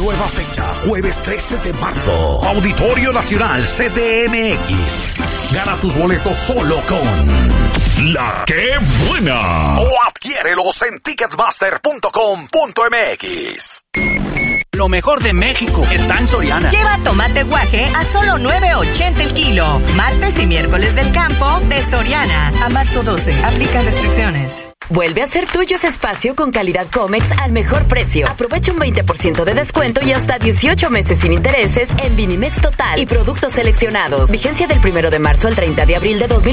nueva fecha, jueves 13 de marzo. Auditorio Nacional CDMX. Gana tus boletos solo con La Que Buena. O adquiérelos en ticketmaster.com.mx. Lo mejor de México está en Soriana. Lleva tomate guaje a solo $9.80 el kilo. Martes y miércoles del campo de Soriana. A marzo 12. Aplica restricciones. Vuelve a ser tuyo ese espacio con calidad Comex al mejor precio. Aprovecha un 20% de descuento y hasta 18 meses sin intereses en Vinimex Total y productos seleccionados. Vigencia del 1 de marzo al 30 de abril de 2020.